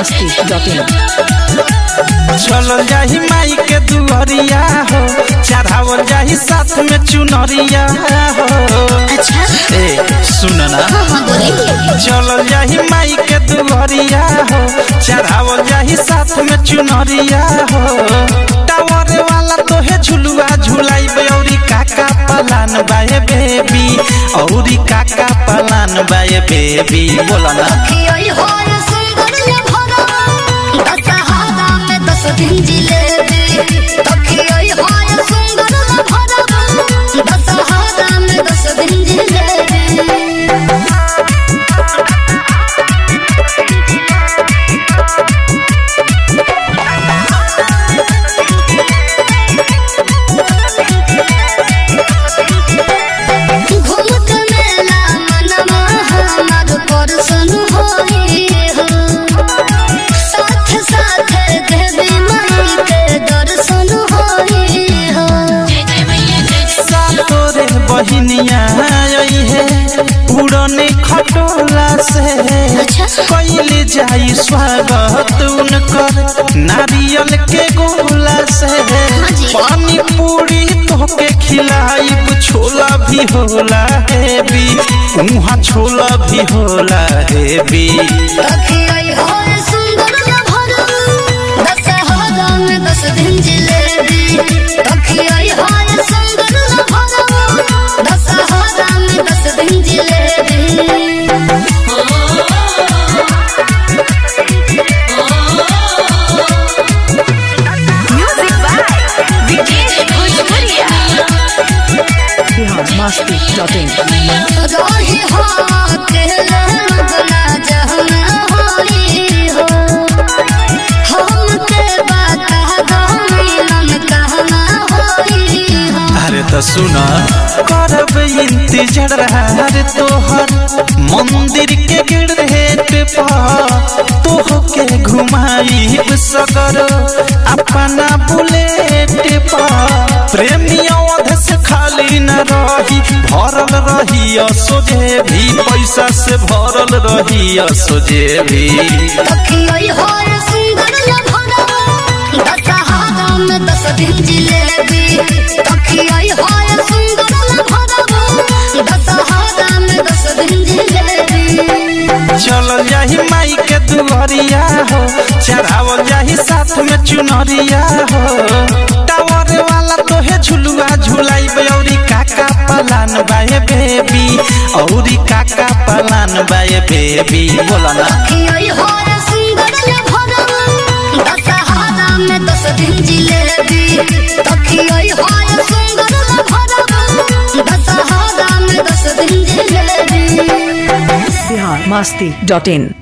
biharmasti.in चलल जाही माई के दुआरिया हो, चढ़ावल जाही साथ में चुनरिया हो। अच्छा ए सुन ना, चलल जाही माई के दुआरिया हो, चढ़ावल जाही साथ में चुनरिया हो। टावर वाला तो है झुलुआ झुलाई औरी काका पलान बाए बेबी, औरी काका पलान बाए बेबी। बोला ना पुराने खटोला से कैले जाई स्वागत उनकर नारियल के गोला से। पानी पूरी तोके खिलाई, छोला भी होला हेबी, उहाँ छोला भी होला हेबी। biharmasti.in अरे तो सुना करब इंतजार रे तोहर मंदिर के गेट पर, तोहके घुमाई सगर अपना बुलेट पर। प्रेमियों से खाली न रही, भरल रही सोझे भी, पैसा से भरल रही सोझे भी। चलल जाही माई के दुआरिया हो, चढ़ावल जाही साथ में चुनरिया हो। टावर वाला तो है झुलुआ झुलाई औरी काका पलान बाए बेबी, औरी काका पलान बाए बेबी। बोला ना biharmasti.in